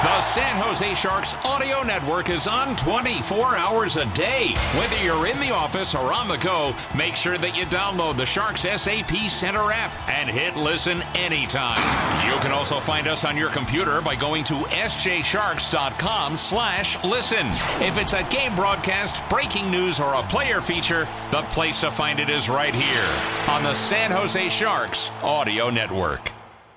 The San Jose Sharks audio network is on 24 hours a day. Whether you're in the office or on the go, make sure that you download the Sharks SAP Center app and hit listen anytime. You can also find us on your computer by going to sjsharks.com/listen. If it's a game broadcast, breaking news, or a player feature, the place to find it is right here on the San Jose Sharks audio network.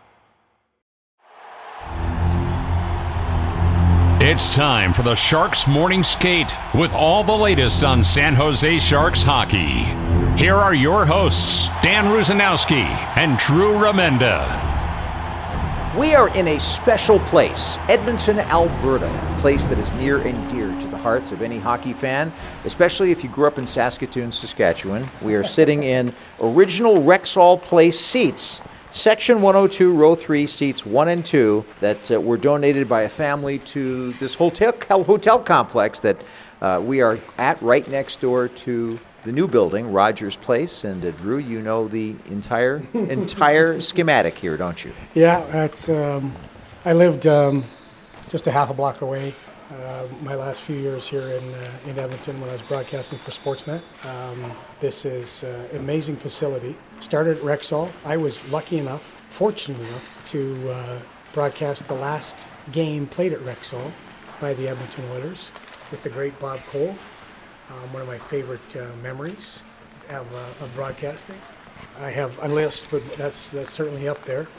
It's time for the Sharks Morning Skate with all the latest on San Jose Sharks hockey. Here are your hosts, Dan Rusanowski and Drew Remenda. We are in a special place, Edmonton, Alberta, a place that is near and dear to the hearts of any hockey fan, especially if you grew up in Saskatoon, Saskatchewan. We are sitting in original Rexall Place seats, Section 102, Row 3, seats 1 and 2, that were donated by a family to this hotel complex that we are at right next door to the new building, Rogers Place. And Drew, you know the entire schematic here, don't you? Yeah, that's. I lived just a half a block away. My last few years here in Edmonton when I was broadcasting for Sportsnet. This is an amazing facility. Started at Rexall. I was fortunate enough to broadcast the last game played at Rexall by the Edmonton Oilers with the great Bob Cole. One of my favorite memories of broadcasting. I have a list, but that's certainly up there.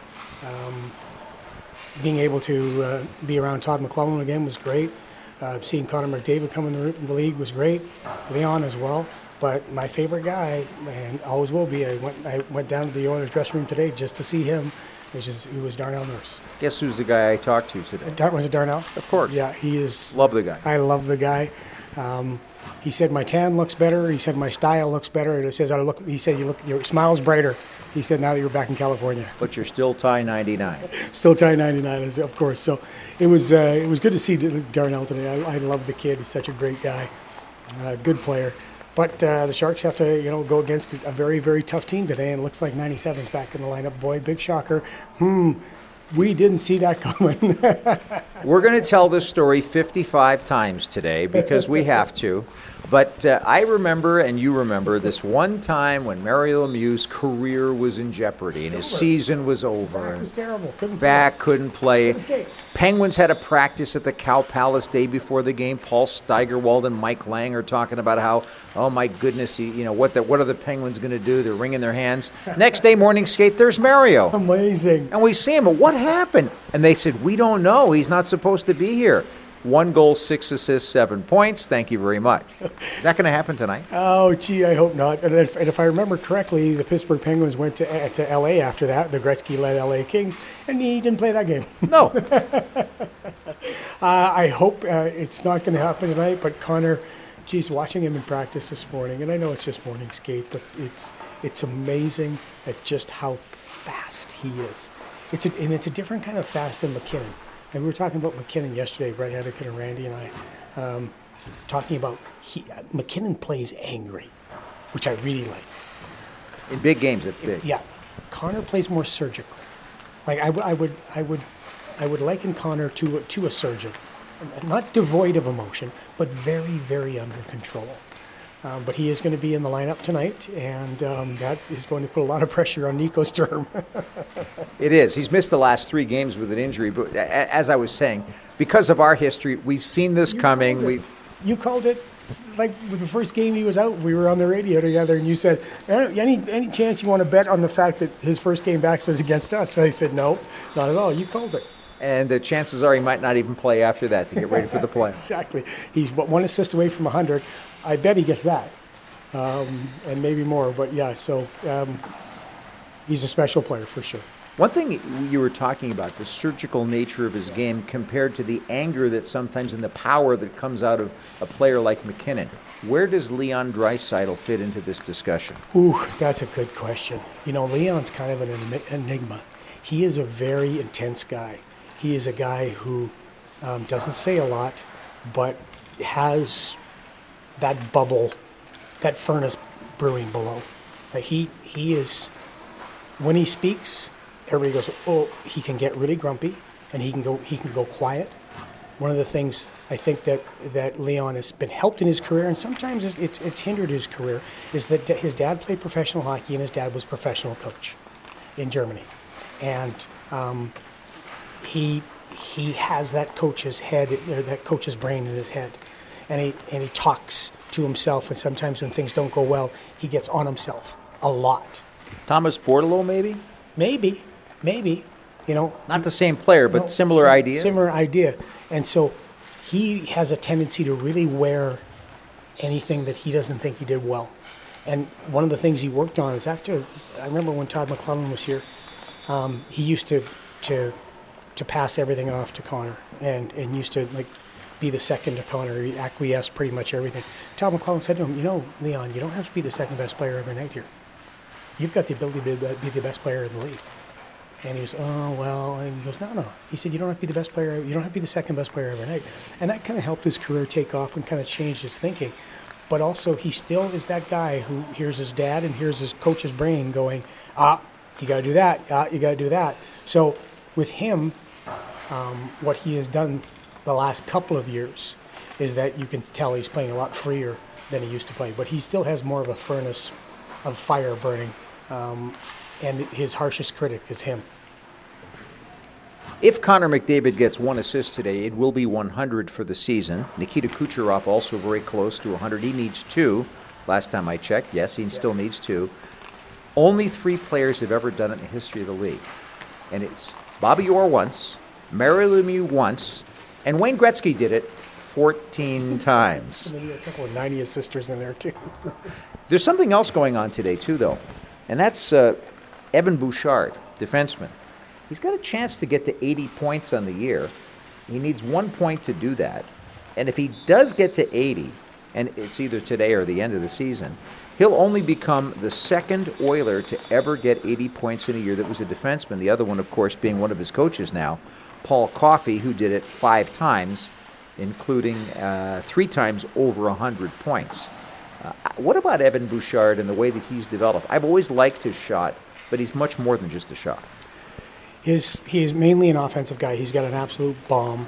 Being able to be around Todd McClellan again was great. Seeing Connor McDavid come in the league was great. Leon as well. But my favorite guy, and always will be, I went down to the Oilers dressing room today just to see him. He was Darnell Nurse. Guess who's the guy I talked to today? Was it Darnell? Of course. Yeah, he is. Love the guy. I love the guy. He said my tan looks better. He said my style looks better. He said your smile's brighter. He said now that you're back in California. But you're still tie 99. Still tie 99, of course. So it was good to see Darnell today. I love the kid. He's such a great guy, good player. But the Sharks have to go against a very, very tough team today, and it looks like 97's back in the lineup. Boy, big shocker. We didn't see that coming. We're going to tell this story 55 times today because we have to. But I remember, and you remember, this one time when Mario Lemieux's career was in jeopardy and his season was over. Back was terrible. Couldn't play. Penguins had a practice at the Cow Palace day before the game. Paul Steigerwald and Mike Lang are talking about how, oh my goodness, what are the Penguins going to do? They're wringing their hands. Next day morning skate, there's Mario. Amazing. And we see him, but what happened? And they said, we don't know. He's not supposed to be here. 1 goal, 6 assists, 7 points. Thank you very much. Is that going to happen tonight? Oh, gee, I hope not. And if I remember correctly, the Pittsburgh Penguins went to L.A. after that, the Gretzky-led L.A. Kings, and he didn't play that game. No. I hope it's not going to happen tonight, but Connor, geez, watching him in practice this morning, and I know it's just morning skate, but it's amazing at just how fast he is. It's a different kind of fast than McKinnon. And we were talking about McKinnon yesterday, Brett Hedican and Randy and I, talking about McKinnon plays angry, which I really like. In big games, it's big. Yeah, Connor plays more surgical. Like I would liken Connor to a surgeon, not devoid of emotion, but very, very under control. But he is going to be in the lineup tonight, and that is going to put a lot of pressure on Nico Sturm. It is. He's missed the last 3 games with an injury, but as I was saying, because of our history, we've seen this coming. You called it, like with the first game he was out, we were on the radio together, and you said, any chance you want to bet on the fact that his first game back is against us? I said, no, not at all. You called it. And the chances are he might not even play after that to get ready for the play. Exactly. He's 1 assist away from 100. I bet he gets that, and maybe more. But yeah, so he's a special player for sure. One thing you were talking about, the surgical nature of his game compared to the anger that sometimes and the power that comes out of a player like McKinnon. Where does Leon Draisaitl fit into this discussion? Ooh, that's a good question. Leon's kind of an enigma. He is a very intense guy. He is a guy who doesn't say a lot, but has that bubble, that furnace brewing below. He is, when he speaks, everybody goes, oh, he can get really grumpy. and he can go quiet. One of the things I think that Leon has been helped in his career, and sometimes it's hindered his career, is that his dad played professional hockey and his dad was professional coach in Germany, and he has that coach's head, or that coach's brain in his head, and he talks to himself, and sometimes when things don't go well, he gets on himself a lot. Thomas Bordeleau, maybe? Maybe. Not the same player, but similar idea. Similar idea. And so he has a tendency to really wear anything that he doesn't think he did well. And one of the things he worked on is I remember when Todd McClellan was here, he used to pass everything off to Connor and used to be the second to Connor. He acquiesced pretty much everything. Todd McClellan said to him, Leon, you don't have to be the second best player every night here. You've got the ability to be the best player in the league. And he goes, oh, well, and he goes, no. He said, you don't have to be the best player, you don't have to be the second best player every night. And that kind of helped his career take off and kind of changed his thinking. But also, he still is that guy who hears his dad and hears his coach's brain going, you got to do that, you got to do that. So with him, what he has done the last couple of years is that you can tell he's playing a lot freer than he used to play. But he still has more of a furnace of fire burning. And his harshest critic is him. If Connor McDavid gets 1 assist today, it will be 100 for the season. Nikita Kucherov also very close to 100. He needs 2. Last time I checked, yes, he still needs 2. Only 3 players have ever done it in the history of the league. And it's Bobby Orr once, Mario Lemieux once, and Wayne Gretzky did it 14 times. And then you got a couple of 90 assisters in there, too. There's something else going on today, too, though. And that's Evan Bouchard, defenseman. He's got a chance to get to 80 points on the year. He needs 1 point to do that. And if he does get to 80, and it's either today or the end of the season, he'll only become the second Oiler to ever get 80 points in a year that was a defenseman. The other one, of course, being one of his coaches now, Paul Coffey, who did it 5 times, including 3 times over 100 points. What about Evan Bouchard and the way that he's developed? I've always liked his shot, but he's much more than just a shot. He's mainly an offensive guy. He's got an absolute bomb.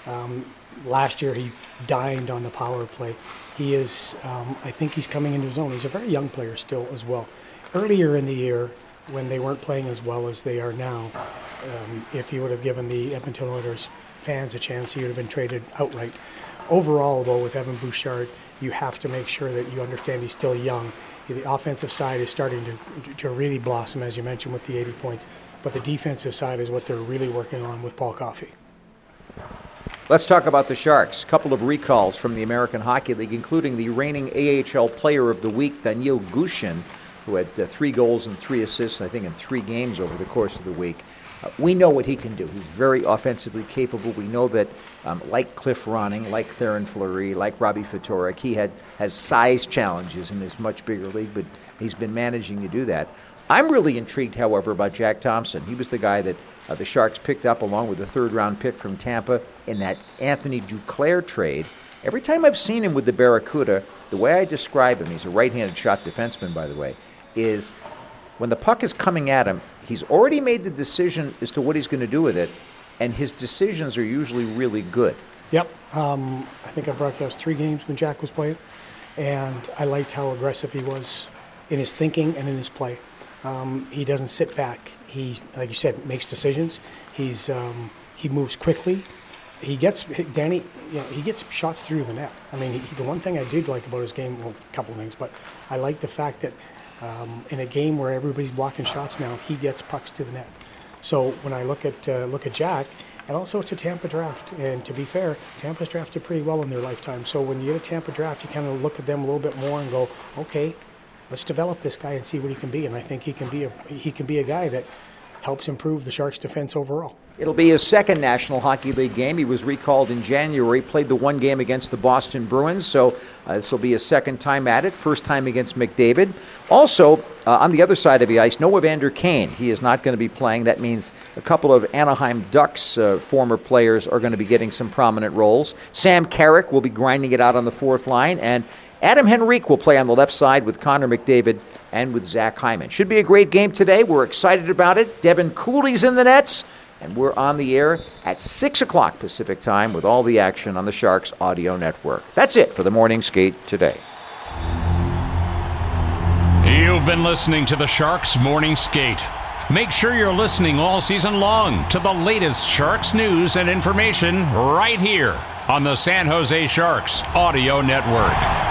Last year he dined on the power play. He is, I think he's coming into his own. He's a very young player still as well. Earlier in the year, when they weren't playing as well as they are now, if you would have given the Edmonton Oilers fans a chance, he would have been traded outright. Overall, though, with Evan Bouchard, you have to make sure that you understand he's still young. The offensive side is starting to really blossom, as you mentioned, with the 80 points. But the defensive side is what they're really working on with Paul Coffey. Let's talk about the Sharks. A couple of recalls from the American Hockey League, including the reigning AHL Player of the Week, Daniil Gushin, who had 3 goals and 3 assists, I think, in 3 games over the course of the week. We know what he can do. He's very offensively capable. We know that, like Cliff Ronning, like Theoren Fleury, like Robbie Ftorek, he has size challenges in this much bigger league, but he's been managing to do that. I'm really intrigued, however, about Jack Thompson. He was the guy that the Sharks picked up along with the 3rd-round pick from Tampa in that Anthony Duclair trade. Every time I've seen him with the Barracuda, the way I describe him, he's a right-handed shot defenseman, by the way, is when the puck is coming at him, he's already made the decision as to what he's going to do with it, and his decisions are usually really good. Yep. I think I broadcast 3 games when Jack was playing, and I liked how aggressive he was in his thinking and in his play. He doesn't sit back. He, like you said, makes decisions. He moves quickly. He gets shots through the net. I mean, the one thing I did like about his game, well, a couple of things, but I like the fact that in a game where everybody's blocking shots now, he gets pucks to the net. So when I look at Jack, and also it's a Tampa draft, and to be fair, Tampa's drafted pretty well in their lifetime. So when you get a Tampa draft, you kind of look at them a little bit more and go, okay, let's develop this guy and see what he can be. And I think he can be a guy that helps improve the Sharks' defense overall. It'll be his 2nd National Hockey League game. He was recalled in January, played the 1 game against the Boston Bruins, so this will be his 2nd time at it, 1st time against McDavid. Also, on the other side of the ice, Noah Vander Kane. He is not going to be playing. That means a couple of Anaheim Ducks former players are going to be getting some prominent roles. Sam Carrick will be grinding it out on the 4th line, and Adam Henrique will play on the left side with Connor McDavid and with Zach Hyman. Should be a great game today. We're excited about it. Devin Cooley's in the nets. and we're on the air at 6 o'clock Pacific time with all the action on the Sharks Audio Network. That's it for the Morning Skate today. You've been listening to the Sharks Morning Skate. Make sure you're listening all season long to the latest Sharks news and information right here on the San Jose Sharks Audio Network.